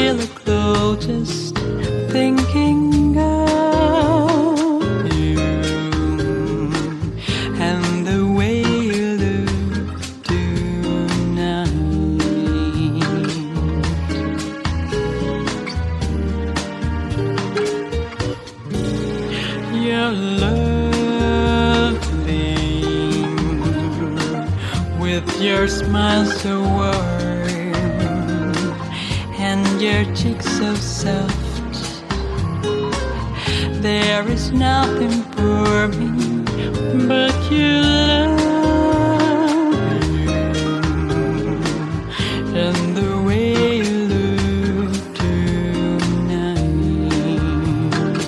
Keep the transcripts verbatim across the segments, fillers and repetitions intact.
feel a glow just thinking of you and the way you look tonight. You're lovely with your smile so warm and your cheeks so soft. There is nothing for me but your love and the way you look tonight.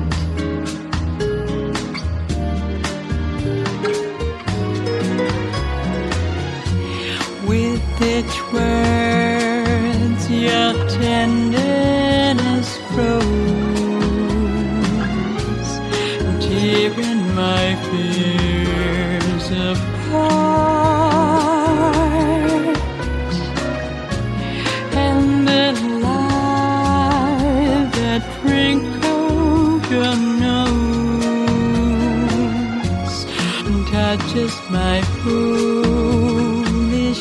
With each word your tenderness grows, tearing my fears apart, and the light that wrinkled your nose touches my foolish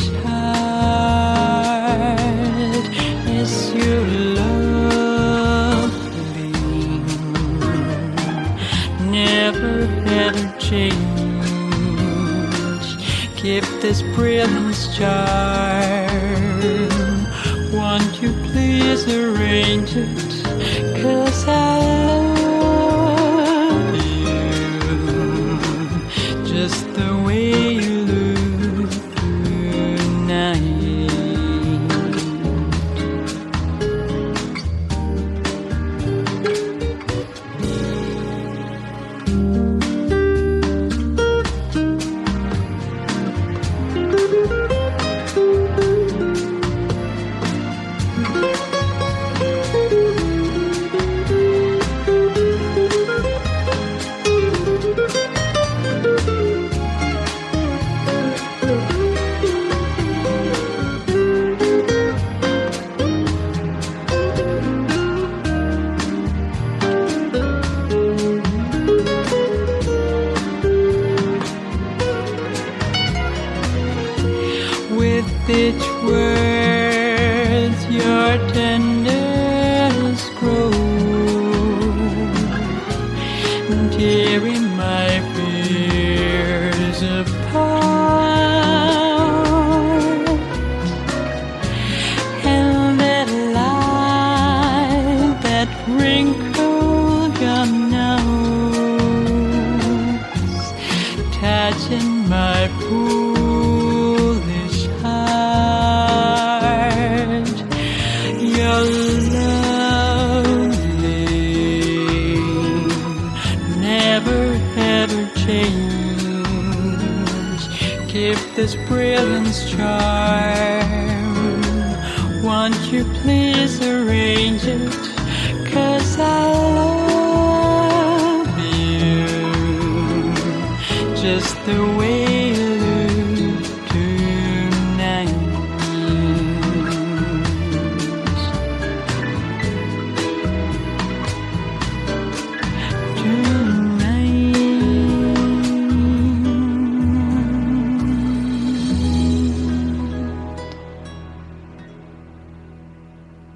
heart. Is your lovely, never ever change. Keep this brilliance charm. Won't you please arrange it? 'Cause I love you just the way you look tonight. With each word your tenderness grows, tearing my fears apart, and that light that wrinkled your nose touching my foolish heart. You're lovely, never ever change. Keep this brilliance charm. Won't you please arrange it? 'Cause I love you just the way